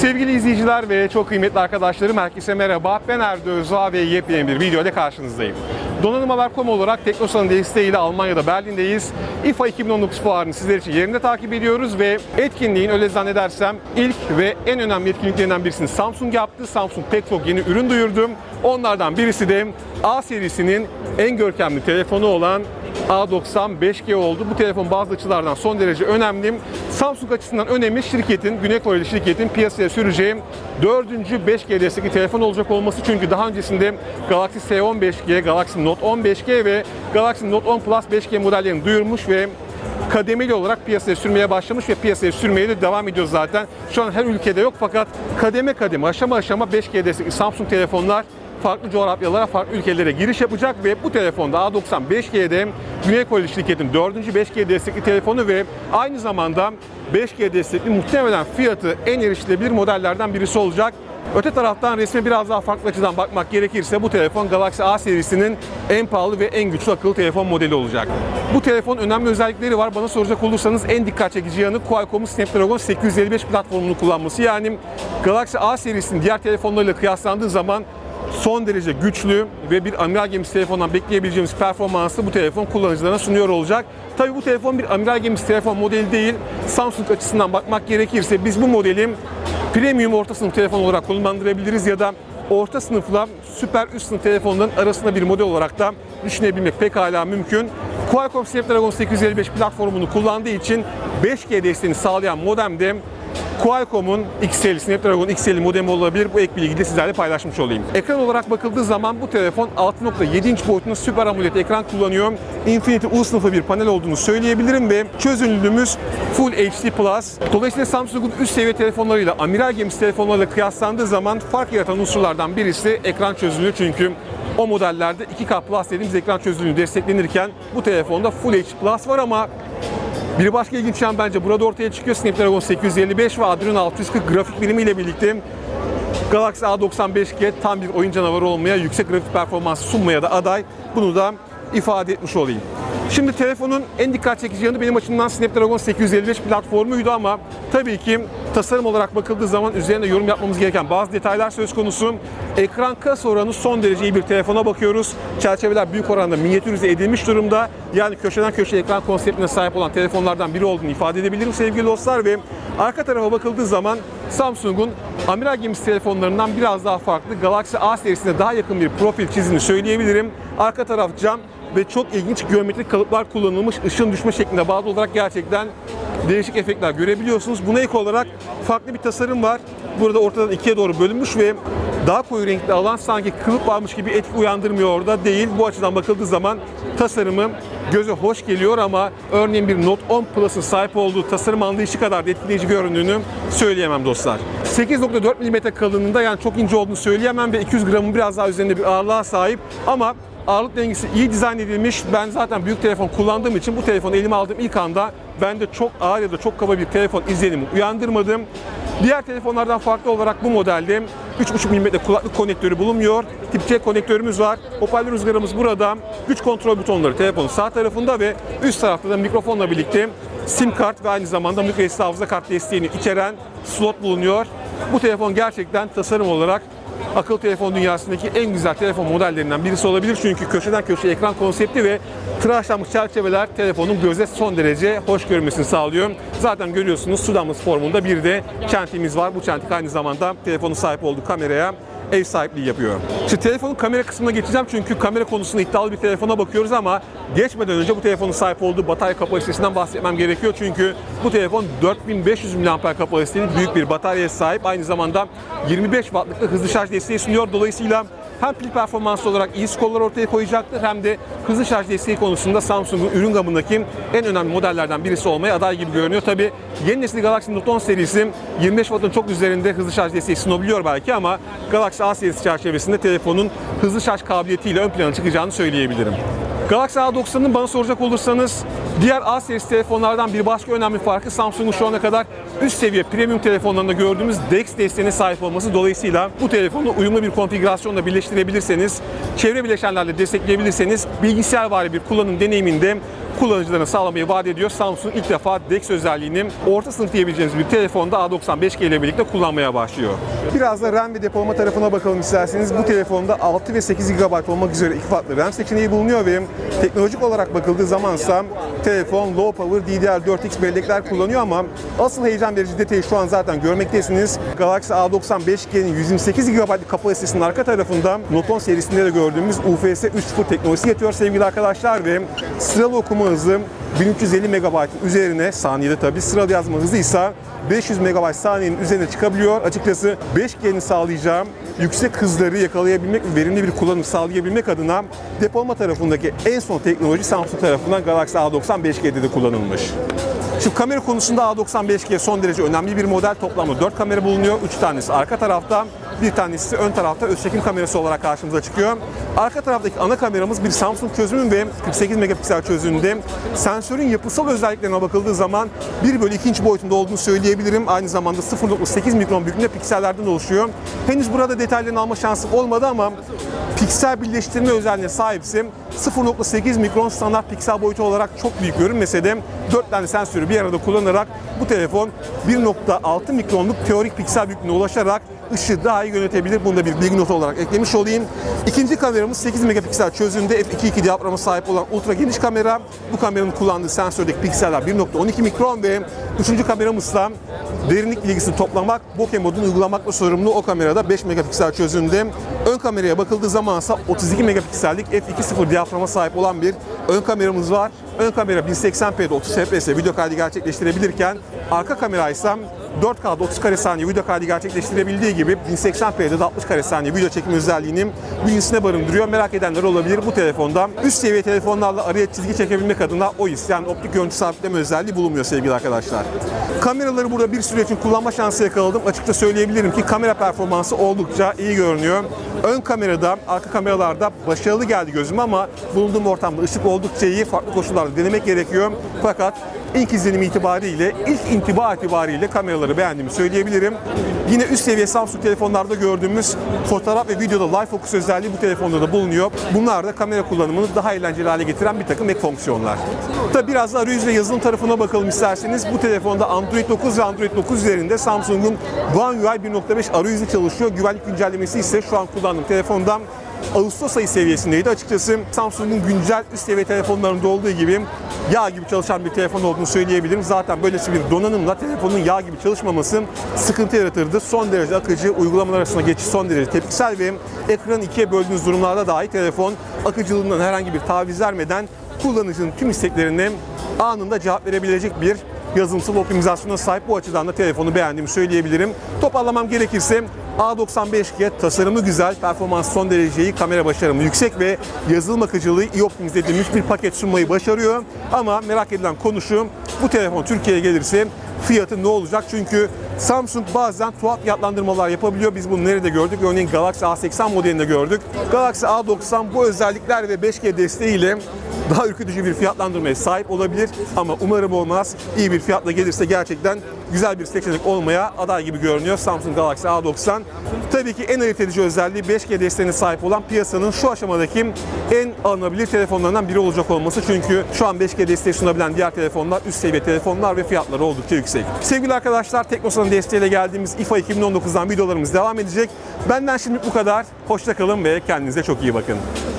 Sevgili izleyiciler ve çok kıymetli arkadaşlarım, herkese merhaba. Ben Erdo Özağ ve yepyeni bir video ile karşınızdayım. Donanım.haber.com olarak Teknosa'nın desteğiyle Almanya'da Berlin'deyiz. IFA 2019 fuarını sizler için yerinde takip ediyoruz ve etkinliğin öyle zannedersem ilk ve en önemli etkinliklerinden birisini Samsung yaptı. Samsung pek çok yeni ürün duyurdu. Onlardan birisi de A serisinin en görkemli telefonu olan A90 5G oldu. Bu telefon bazı açılardan son derece önemli. Samsung açısından önemi şirketin, Güney Koreli şirketin piyasaya süreceği 4. 5G destekli telefon olacak olması. Çünkü daha öncesinde Galaxy S10 5G, Galaxy Note 10 5G ve Galaxy Note 10 Plus 5G modellerini duyurmuş ve kademeli olarak piyasaya sürmeye başlamış ve piyasaya sürmeye de devam ediyor zaten. Şu an her ülkede yok fakat kademe kademe, aşama aşama 5G destekli Samsung telefonlar farklı coğrafyalara, farklı ülkelere giriş yapacak ve bu telefonda A90 5G'de Güney Koreli şirketin 4. 5G destekli telefonu ve aynı zamanda 5G destekli muhtemelen fiyatı en erişilebilir modellerden birisi olacak. Öte taraftan resme biraz daha farklı açıdan bakmak gerekirse bu telefon Galaxy A serisinin en pahalı ve en güçlü akıllı telefon modeli olacak. Bu telefonun önemli özellikleri var. Bana soracak olursanız en dikkat çekici yanı Qualcomm'un Snapdragon 855 platformunu kullanması. Yani Galaxy A serisinin diğer telefonlarıyla kıyaslandığı zaman son derece güçlü ve bir amiral gemisi telefondan bekleyebileceğimiz performansı bu telefon kullanıcılarına sunuyor olacak. Tabii bu telefon bir amiral gemisi telefon modeli değil. Samsung açısından bakmak gerekirse biz bu modeli premium orta sınıf telefon olarak konumlandırabiliriz ya da orta sınıfla süper üst sınıf telefonların arasında bir model olarak da düşünebilmek pekala mümkün. Qualcomm Snapdragon 855 platformunu kullandığı için 5G desteğini sağlayan modemde Qualcomm'un XL, Snapdragon XL modemi olabilir. Bu ek bilgiyi de sizlerle paylaşmış olayım. Ekran olarak bakıldığı zaman bu telefon 6.7 inç boyutunda Super AMOLED ekran kullanıyor. Infinity U sınıfı bir panel olduğunu söyleyebilirim ve çözünürlüğümüz Full HD Plus. Dolayısıyla Samsung'un üst seviye telefonlarıyla, amiral gemisi telefonlarıyla kıyaslandığı zaman fark yaratan unsurlardan birisi ekran çözünürlüğü. Çünkü o modellerde 2K Plus dediğimiz ekran çözünürlüğü desteklenirken bu telefonda Full HD Plus var ama bir başka ilginç yan bence burada ortaya çıkıyor. Snapdragon 855 ve Adreno 640 grafik birimiyle birlikte Galaxy A90 5G tam bir oyun canavarı olmaya, yüksek grafik performansı sunmaya da aday. Bunu da ifade etmiş olayım. Şimdi telefonun en dikkat çekici yanı benim açımdan Snapdragon 855 platformuydu ama tabii ki tasarım olarak bakıldığı zaman üzerine yorum yapmamız gereken bazı detaylar söz konusu. Ekran kasa oranı son derece iyi bir telefona bakıyoruz. Çerçeveler büyük oranda minyatürize edilmiş durumda. Yani köşeden köşeye ekran konseptine sahip olan telefonlardan biri olduğunu ifade edebilirim sevgili dostlar ve arka tarafa bakıldığı zaman Samsung'un amiral gemisi telefonlarından biraz daha farklı Galaxy A serisine daha yakın bir profil çizdiğini söyleyebilirim. Arka taraf cam ve çok ilginç geometrik kalıplar kullanılmış, ışın düşme şeklinde bağlı olarak gerçekten değişik efektler görebiliyorsunuz. Buna ek olarak farklı bir tasarım var. Burada ortadan ikiye doğru bölünmüş ve daha koyu renkli alan sanki kılıf varmış gibi etki uyandırmıyor orada değil. Bu açıdan bakıldığı zaman tasarımı göze hoş geliyor ama örneğin bir Note 10 Plus'ın sahip olduğu tasarım anlayışı kadar da etkileyici göründüğünü söyleyemem dostlar. 8.4 mm kalınlığında, yani çok ince olduğunu söyleyemem ve 200 gramın biraz daha üzerinde bir ağırlığa sahip ama ağırlık dengesi iyi dizayn edilmiş. Ben zaten büyük telefon kullandığım için bu telefonu elime aldığım ilk anda bende çok ağır ya da çok kaba bir telefon izlenimi uyandırmadım. Diğer telefonlardan farklı olarak bu modelde 3.5 mm kulaklık konektörü bulunmuyor. Tip C konektörümüz var. Hoparlör rüzgarımız burada. Güç kontrol butonları telefonun sağ tarafında ve üst tarafta da mikrofonla birlikte SIM kart ve aynı zamanda microSD hafıza kart desteğini içeren slot bulunuyor. Bu telefon gerçekten tasarım olarak akıllı telefon dünyasındaki en güzel telefon modellerinden birisi olabilir. Çünkü köşeden köşeye ekran konsepti ve tıraşlanmış çerçeveler telefonun göze son derece hoş görünmesini sağlıyor. Zaten görüyorsunuz su damlası formunda bir de çentiğimiz var. Bu çentik aynı zamanda telefonun sahip olduğu kameraya ev sahipliği yapıyor. Şimdi telefonun kamera kısmına geçeceğim çünkü kamera konusunda iddialı bir telefona bakıyoruz ama geçmeden önce bu telefonun sahip olduğu batarya kapasitesinden bahsetmem gerekiyor. Çünkü bu telefon 4500 mAh kapasiteli büyük bir bataryaya sahip. Aynı zamanda 25 Watt'lık da hızlı şarj desteği sunuyor. Dolayısıyla hem pil performansı olarak iyi skorlar ortaya koyacaktır hem de hızlı şarj desteği konusunda Samsung'un ürün gamındaki en önemli modellerden birisi olmaya aday gibi görünüyor. Tabii yeni nesil Galaxy Note 10 serisi 25 Watt'ın çok üzerinde hızlı şarj desteği sunabiliyor belki ama Galaxy A serisi çerçevesinde telefonun hızlı şarj kabiliyetiyle ön plana çıkacağını söyleyebilirim. Galaxy A90'ın bana soracak olursanız diğer A serisi telefonlardan bir başka önemli farkı Samsung'un şu ana kadar üst seviye premium telefonlarında gördüğümüz DeX desteğine sahip olması. Dolayısıyla bu telefonu uyumlu bir konfigürasyonla birleştirebilirseniz, çevre bileşenlerle destekleyebilirseniz bilgisayarvari bir kullanım deneyiminde kullanıcılarına sağlamayı vaat ediyor. Samsung ilk defa DeX özelliğini orta sınıf diyebileceğimiz bir telefonda A95G ile birlikte kullanmaya başlıyor. Biraz da RAM ve depolama tarafına bakalım isterseniz. Bu telefonda 6 ve 8 GB olmak üzere iki farklı RAM seçeneği bulunuyor ve teknolojik olarak bakıldığı zamansa telefon low power DDR4X bellekler kullanıyor ama asıl heyecan verici detayı şu an zaten görmektesiniz. Galaxy A95G'nin 128 GB'lık kapasitesinin arka tarafında Note 10 serisinde de gördüğümüz UFS 3.0 teknolojisi yatıyor sevgili arkadaşlar ve sıralı okuma hızı 1350 MB üzerine saniyede, tabi sıralı yazma hızı ise 500 MB saniyenin üzerine çıkabiliyor. Açıkçası 5G'nin sağlayacağı yüksek hızları yakalayabilmek ve verimli bir kullanım sağlayabilmek adına depolama tarafındaki en son teknoloji Samsung tarafından Galaxy A95G'de de kullanılmış. Şimdi kamera konusunda A95G son derece önemli bir model. Toplamda 4 kamera bulunuyor. 3 tanesi arka tarafta, bir tanesi ön tarafta öz çekim kamerası olarak karşımıza çıkıyor. Arka taraftaki ana kameramız bir Samsung çözümü ve 48 megapiksel çözünürlüğünde. Sensörün yapısal özelliklerine bakıldığı zaman 1/2 inç boyutunda olduğunu söyleyebilirim. Aynı zamanda 0.8 mikron büyüklüğünde piksellerden oluşuyor. Henüz burada detaylarını alma şansım olmadı ama piksel birleştirme özelliğine sahipse 0.8 mikron standart piksel boyutu olarak çok büyük görünmese de 4 tane sensörü bir arada kullanarak bu telefon 1.6 mikronluk teorik piksel büyüklüğüne ulaşarak ışığı daha iyi yönetebilir. Bunu da bir bilgi notu olarak eklemiş olayım. İkinci kameramız 8 megapiksel çözünürlüğünde f2.2 diyaframa sahip olan ultra geniş kamera. Bu kameranın kullandığı sensördeki pikseller 1.12 mikron ve üçüncü kameramızla derinlik bilgisini toplamak, bokeh modunu uygulamakla sorumlu o kamerada 5 megapiksel çözünürlüğünde. Ön kameraya bakıldığı zaman ise 32 megapiksellik f2.0 diyaframa sahip olan bir ön kameramız var. Ön kamera 1080p'de 30 fps video kaydı gerçekleştirebilirken arka kamera ise 4K'da 30 kare saniye video kaydı gerçekleştirebildiği gibi 1080p'de de 60 kare saniye video çekim özelliğini bünyesine barındırıyor. Merak edenler olabilir. Bu telefonda üst seviye telefonlarla araya çizgi çekebilmek adına OIS yani optik görüntü sabitleme özelliği bulunmuyor sevgili arkadaşlar. Kameraları burada bir süre için kullanma şansı yakaladım. Açıkça söyleyebilirim ki kamera performansı oldukça iyi görünüyor. Ön kamerada, arka kameralarda başarılı geldi gözüme ama bulunduğum ortamda ışık oldukça iyi. Farklı koşullarda denemek gerekiyor. Fakat ilk izlenim itibariyle, ilk intiba itibariyle kameraları beğendiğimi söyleyebilirim. Yine üst seviye Samsung telefonlarda gördüğümüz fotoğraf ve videoda live focus özelliği bu telefonda da bulunuyor. Bunlar da kamera kullanımını daha eğlenceli hale getiren bir takım ek fonksiyonlar. Tabi biraz da arayüz ve yazılım tarafına bakalım isterseniz. Bu telefonda Android 9 ve Android 9 üzerinde Samsung'un One UI 1.5 arayüzü çalışıyor. Güvenlik güncellemesi ise şu an kullandığım telefondan Ağustos ayı seviyesindeydi. Açıkçası Samsung'un güncel üst seviye telefonlarında olduğu gibi yağ gibi çalışan bir telefon olduğunu söyleyebilirim. Zaten böylesi bir donanımla telefonun yağ gibi çalışmaması sıkıntı yaratırdı. Son derece akıcı, uygulamalar arasında geçiş son derece tepkisel ve ekranı ikiye böldüğünüz durumlarda dahi telefon akıcılığından herhangi bir taviz vermeden kullanıcının tüm isteklerine anında cevap verebilecek bir yazılımsal optimizasyona sahip. Bu açıdan da telefonu beğendiğimi söyleyebilirim. Toparlamam gerekirse A95G tasarımı güzel, performans son derece iyi, kamera başarımı yüksek ve yazılım akıcılığı iyi optimize edilmiş bir paket sunmayı başarıyor. Ama merak edilen konu şu, bu telefon Türkiye'ye gelirse fiyatı ne olacak? Çünkü Samsung bazen tuhaf fiyatlandırmalar yapabiliyor. Biz bunu nerede gördük? Örneğin Galaxy A80 modelinde gördük. Galaxy A90 bu özellikler ve 5G desteğiyle daha ürkütücü bir fiyatlandırmaya sahip olabilir ama umarım olmaz. İyi bir fiyatla gelirse gerçekten güzel bir seçenek olmaya aday gibi görünüyor Samsung Galaxy A90. Tabii ki en ayırt edici özelliği 5G desteğine sahip olan piyasanın şu aşamadaki en alınabilir telefonlarından biri olacak olması. Çünkü şu an 5G desteği sunabilen diğer telefonlar üst seviye telefonlar ve fiyatları oldukça yüksek. Sevgili arkadaşlar, Teknosa'nın desteğiyle geldiğimiz IFA 2019'dan videolarımız devam edecek. Benden şimdi bu kadar. Hoşça kalın ve kendinize çok iyi bakın.